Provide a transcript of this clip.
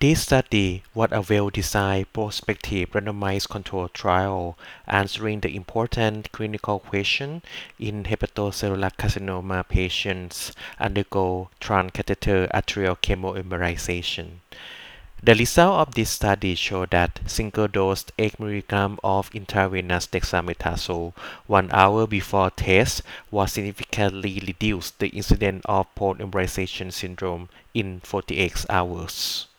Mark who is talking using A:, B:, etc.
A: This study was a well-designed prospective randomized controlled trial answering the important clinical question in hepatocellular carcinoma patients undergo transcatheter arterial chemoembolization. The result of this study showed that single-dose 8 mg of intravenous dexamethasone 1 hour before test was significantly reduced the incidence of post-embolization syndrome in 48 hours.